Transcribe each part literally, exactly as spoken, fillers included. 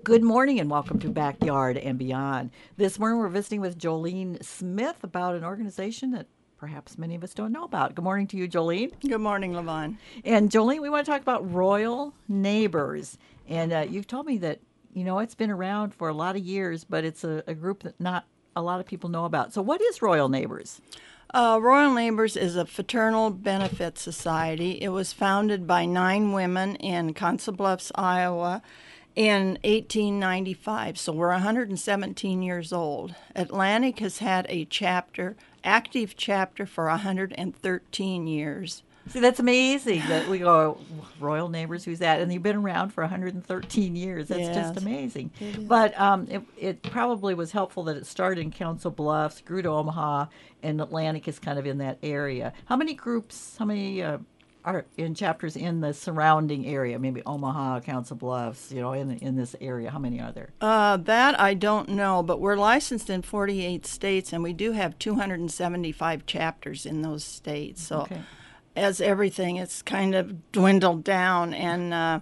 Good morning and welcome to Backyard and Beyond. This morning we're visiting with Jolene Smith about an organization that perhaps many of us don't know about. Good morning to you, Jolene. Good morning, Levon. And Jolene, we want to talk about Royal Neighbors. And uh, you've told me that, you know, it's been around for a lot of years, but it's a, a group that not a lot of people know about. So what is Royal Neighbors? Uh, Royal Neighbors is a fraternal benefit society. It was founded by nine women in Council Bluffs, Iowa in eighteen ninety-five, so we're one hundred seventeen years old. Atlantic has had a chapter, active chapter, for one hundred thirteen years. See, that's amazing that we go, Royal Neighbors, who's that? And you've been around for one hundred thirteen years. That's Yes. just amazing. But um, it, it probably was helpful that it started in Council Bluffs, grew to Omaha, and Atlantic is kind of in that area. How many groups, how many uh, are in chapters in the surrounding area? Maybe Omaha, Council Bluffs, you know, in in this area. How many are there? Uh, that I don't know, but we're licensed in forty-eight states, and we do have two hundred seventy-five chapters in those states. So, Okay. as everything, it's kind of dwindled down, and uh,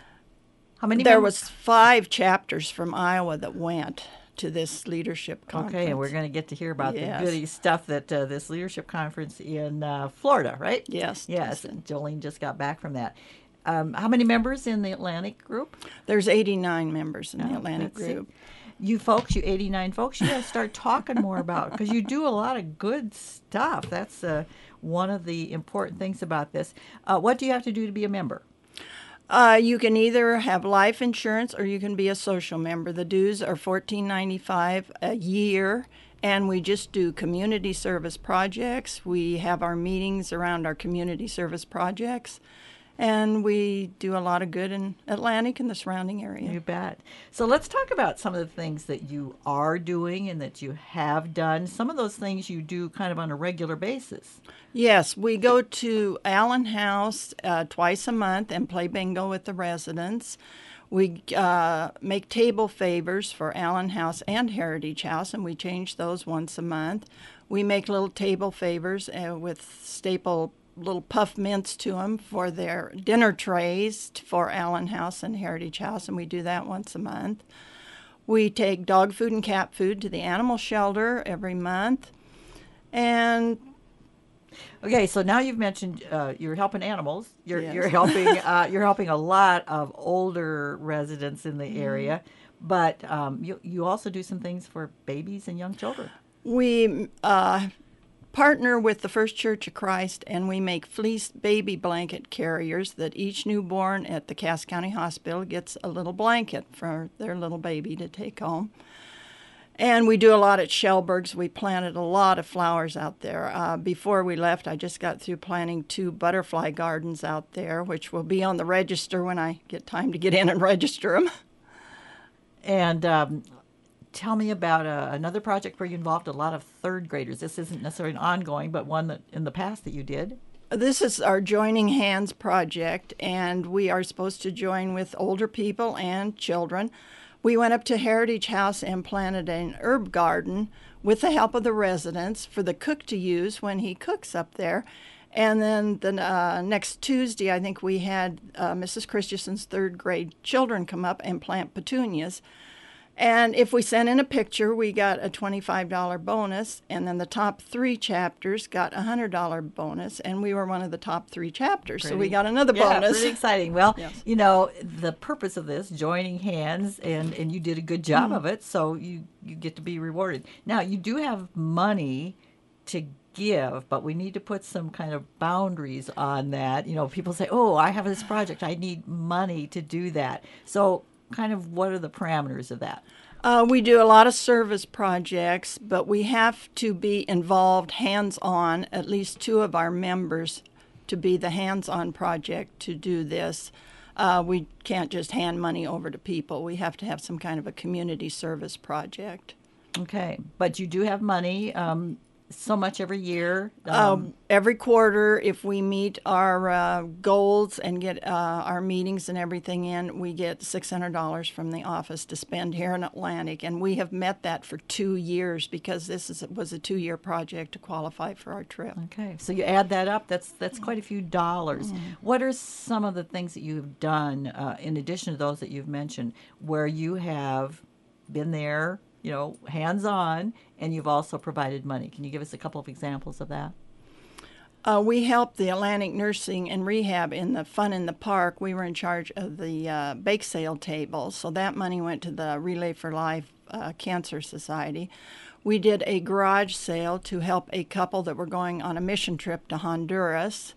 How many? there mem- was five chapters from Iowa that went to this leadership conference. Okay, and we're going to get to hear about Yes. the goody stuff that uh, this leadership conference in uh, Florida, right? Yes. Yes, and Jolene just got back from that. Um, how many members in the Atlantic group? There's eighty-nine members in the Oh, Atlantic that's it. group. You folks, you eighty-nine folks, you got to start talking more about because you do a lot of good stuff. That's uh, one of the important things about this. Uh, what do you have to do to be a member? Uh, you can either have life insurance or you can be a social member. The dues are fourteen ninety-five a year, and we just do community service projects. We have our meetings around our community service projects, and we do a lot of good in Atlantic and the surrounding area. You bet. So let's talk about some of the things that you are doing and that you have done. Some of those things you do kind of on a regular basis. Yes, we go to Allen House uh, twice a month and play bingo with the residents. We uh, make table favors for Allen House and Heritage House, and we change those once a month. We make little table favors uh, with staple little puff mints to them for their dinner trays for Allen House and Heritage House, and we do that once a month. We take dog food and cat food to the animal shelter every month. And Okay, so now you've mentioned uh, you're helping animals. You're Yes. you're helping uh, you're helping a lot of older residents in the area, but um, you you also do some things for babies and young children. we uh, partner with the First Church of Christ, and we make fleece baby blanket carriers that each newborn at the Cass County Hospital gets a little blanket for their little baby to take home. And we do a lot at Shellberg's. We planted a lot of flowers out there. Uh, before we left, I just got through planting two butterfly gardens out there, which will be on the register when I get time to get in and register them. And um, tell me about uh, another project where you involved a lot of third graders. This isn't necessarily an ongoing, but one that in the past that you did. This is our Joining Hands project, and we are supposed to join with older people and children. We went up to Heritage House and planted an herb garden with the help of the residents for the cook to use when he cooks up there. And then the uh, next Tuesday, I think we had uh, Missus Christensen's third grade children come up and plant petunias. And if we sent in a picture, we got a twenty-five dollars bonus, and then the top three chapters got a one hundred dollars bonus, and we were one of the top three chapters, so we Pretty- got another yeah, bonus. pretty exciting. Well, Yes. you know, the purpose of this, joining hands, and, and you did a good job of it, so you, you get to be rewarded. Now, you do have money to give, but we need to put some kind of boundaries on that. You know, people say, oh, I have this project. I need money to do that. So kind of what are the parameters of that? Uh, we do a lot of service projects, but we have to be involved hands-on, at least two of our members to be the hands-on project to do this. Uh, we can't just hand money over to people. We have to have some kind of a community service project. Okay, but you do have money. Um, so much every year. Um, every quarter, if we meet our uh, goals and get uh, our meetings and everything in, we get six hundred dollars from the office to spend here in Atlantic. And we have met that for two years because this is, was a two-year project to qualify for our trip. Okay, so you add that up, that's that's quite a few dollars. Mm. What are some of the things that you've done, uh, in addition to those that you've mentioned, where you have been there, you know, hands-on, and you've also provided money? Can you give us a couple of examples of that? Uh, we helped the Atlantic Nursing and Rehab in the Fun in the Park. We were in charge of the uh, bake sale table, so that money went to the Relay for Life uh, Cancer Society. We did a garage sale to help a couple that were going on a mission trip to Honduras.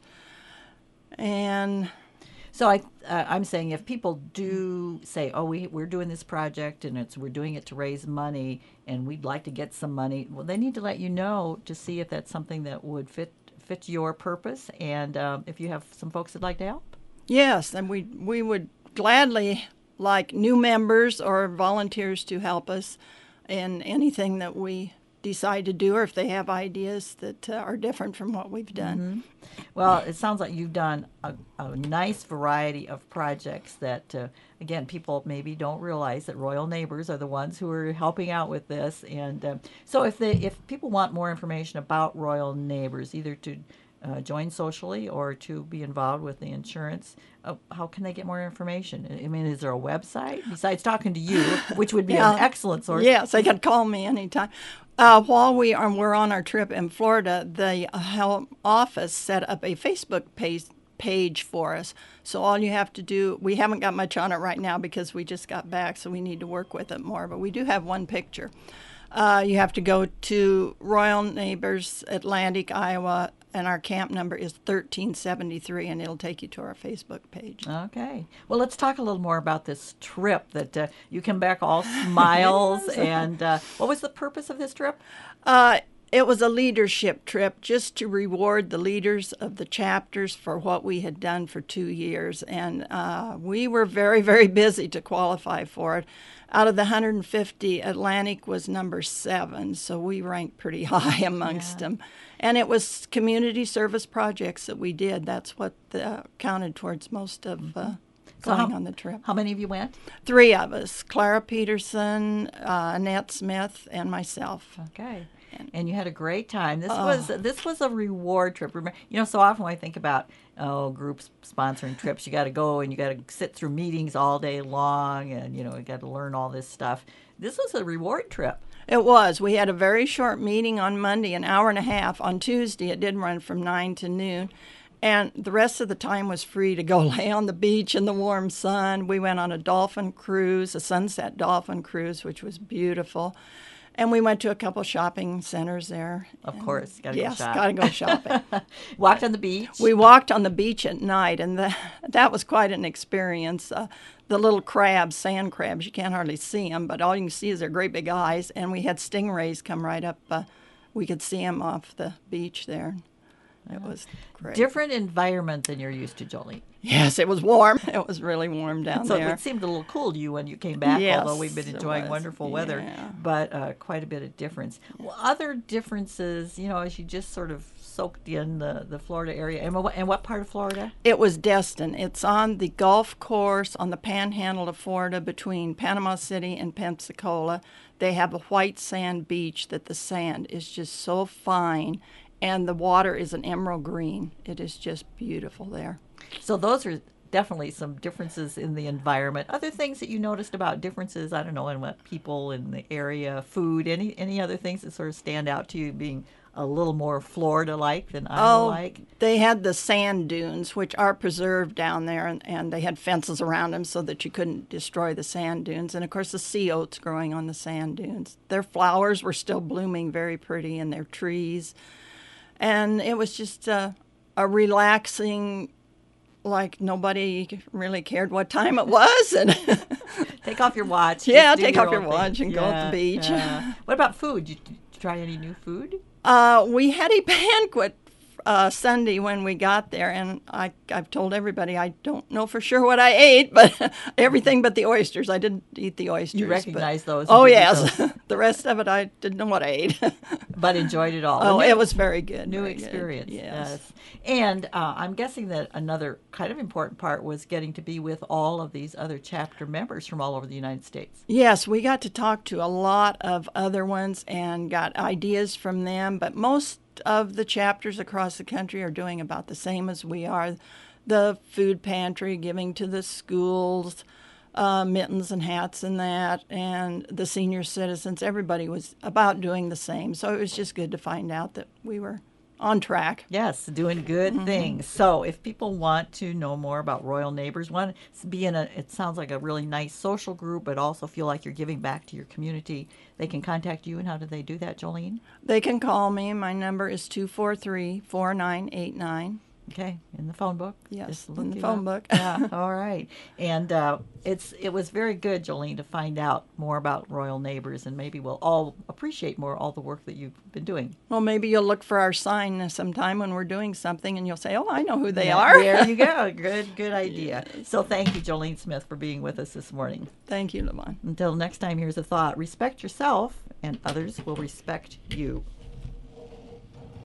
And So I, uh, I'm saying if people do say, oh, we, we're doing this project and it's we're doing it to raise money and we'd like to get some money, well, they need to let you know to see if that's something that would fit fit your purpose and um, if you have some folks that'd like to help. yes, and we we would gladly like new members or volunteers to help us in anything that we decide to do, or if they have ideas that uh, are different from what we've done. Mm-hmm. Well, it sounds like you've done a, a nice variety of projects that, uh, again, people maybe don't realize that Royal Neighbors are the ones who are helping out with this. And um, so if they, if people want more information about Royal Neighbors, either to uh, join socially or to be involved with the insurance, uh, how can they get more information? I mean, is there a website besides talking to you, which would be Yeah. an excellent source? Yes, they could call me anytime. Uh, while we are we're on our trip in Florida, the uh, health office set up a Facebook page page for us. So all you have to do, we haven't got much on it right now because we just got back, so we need to work with it more. But we do have one picture. Uh, you have to go to Royal Neighbors, Atlantic, Iowa, and our camp number is thirteen seventy-three, and it'll take you to our Facebook page. Okay. Well, let's talk a little more about this trip that uh, you come back all smiles. And uh, what was the purpose of this trip? Uh, it was a leadership trip just to reward the leaders of the chapters for what we had done for two years. And uh, we were very, very busy to qualify for it. Out of the one hundred fifty, Atlantic was number seven, so we ranked pretty high amongst Yeah. them. And it was community service projects that we did. That's what uh, counted towards most of uh, So going how- on the trip. How many of you went? Three of us, Clara Peterson, uh, Annette Smith, and myself. Okay. And you had a great time. This was this was a reward trip. Remember, you know, so often when I think about oh groups sponsoring trips, you got to go and you got to sit through meetings all day long, and you know you got to learn all this stuff. This was a reward trip. It was. We had a very short meeting on Monday, an hour and a half. On Tuesday, it did run from nine to noon. And the rest of the time was free to go lay on the beach in the warm sun. We went on a dolphin cruise, a sunset dolphin cruise, which was beautiful. And we went to a couple shopping centers there. Of course, got to Yes, go shop. got to go shopping. Walked on the beach. We walked on the beach at night, and the, that was quite an experience. Uh, the little crabs, sand crabs, you can't hardly see them, but all you can see is their great big eyes. And we had stingrays come right up. Uh, we could see them off the beach there. It was great. Different environment than you're used to, Jolie. Yes, it was warm. It was really warm down So there. it seemed a little cool to you when you came back, Yes, although we've been it enjoying was. wonderful weather, Yeah. but uh, quite a bit of difference. Well, other differences, you know, as you just sort of soaked in the, the Florida area. And what, and what part of Florida? It was Destin. It's on the Gulf course on the panhandle of Florida between Panama City and Pensacola. They have a white sand beach that the sand is just so fine, and the water is an emerald green. It is just beautiful there. So those are definitely some differences in the environment. Other things that you noticed about differences, I don't know, in what people in the area, food, any any other things that sort of stand out to you being a little more Florida-like than Iowa-like? They had the sand dunes, which are preserved down there, and, and they had fences around them so that you couldn't destroy the sand dunes. And, of course, the sea oats growing on the sand dunes. Their flowers were still blooming very pretty, and their trees. And it was just uh, a relaxing, like nobody really cared what time it was. And Take off your watch. Yeah, just do take off your own watch thing. and go at the beach. yeah. What about food? Did you, did you try any new food? Uh, we had a banquet uh, Sunday when we got there, and I, I've told everybody I don't know for sure what I ate, but everything but the oysters. I didn't eat the oysters. You recognize but, those? Oh, you did eat yes. those. The rest of it, I didn't know what I ate. But enjoyed it all. Oh, A new- it was very good. New very good. experience. Yes. And uh, I'm guessing that another kind of important part was getting to be with all of these other chapter members from all over the United States. Yes, we got to talk to a lot of other ones and got ideas from them, but most of the chapters across the country are doing about the same as we are. The food pantry, giving to the schools, uh, mittens and hats and that, and the senior citizens, everybody was about doing the same. So it was just good to find out that we were on track. Yes, doing good Mm-hmm. things. So if people want to know more about Royal Neighbors, want to be in a, it sounds like a really nice social group, but also feel like you're giving back to your community, they can contact you. And how do they do that, Jolene? They can call me. My number is two four three, four nine eight nine. Okay, in the phone book. Yes, Just in look the it phone up. book. Yeah, all right. And uh, it's it was very good, Jolene, to find out more about Royal Neighbors, and maybe we'll all appreciate more all the work that you've been doing. Well, maybe you'll look for our sign sometime when we're doing something, and you'll say, "Oh, I know who they Yeah, are." There you go. Good, good idea. So thank you, Jolene Smith, for being with us this morning. Thank you, Lavon. Until next time, here's a thought: respect yourself, and others will respect you.